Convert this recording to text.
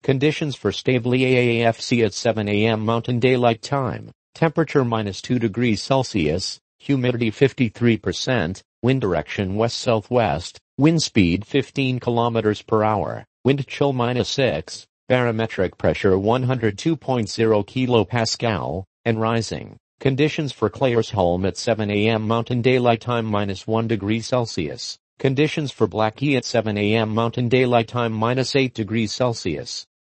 Conditions for Stavely AAFC at 7 a.m. Mountain Daylight Time. Temperature -2 degrees Celsius, humidity 53%, wind direction west-southwest, wind speed 15 kilometers per hour, wind chill -6, barometric pressure 102.0 kilopascal, and rising. Conditions for Claresholm at 7 a.m. Mountain Daylight Time -1 degree Celsius. Conditions for Blackheath at 7 a.m. Mountain Daylight Time -8 degrees Celsius.